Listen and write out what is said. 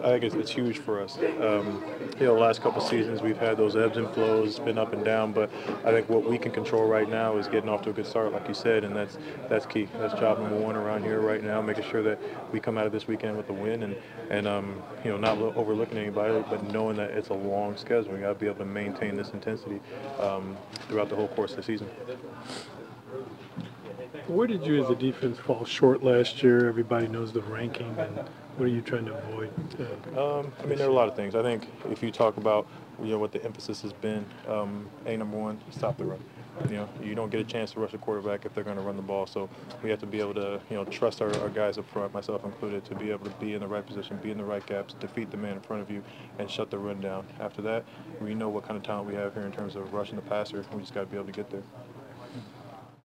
I think it's huge for us. The last couple seasons we've had those ebbs and flows, it's been up and down, but I think what we can control right now is getting off to a good start, like you said, and that's key. That's job number one around here right now, making sure that we come out of this weekend with a win and not overlooking anybody, but knowing that it's a long schedule. We got to be able to maintain this intensity throughout the whole course of the season. Where did you as a defense fall short last year? Everybody knows the ranking, and what are you trying to avoid? There are a lot of things. I think if you talk about what the emphasis has been, number one, stop the run. You don't get a chance to rush a quarterback if they're going to run the ball. So we have to be able to, trust our guys up front, myself included, to be able to be in the right position, be in the right gaps, defeat the man in front of you, and shut the run down. After that, we know what kind of talent we have here in terms of rushing the passer. We just got to be able to get there.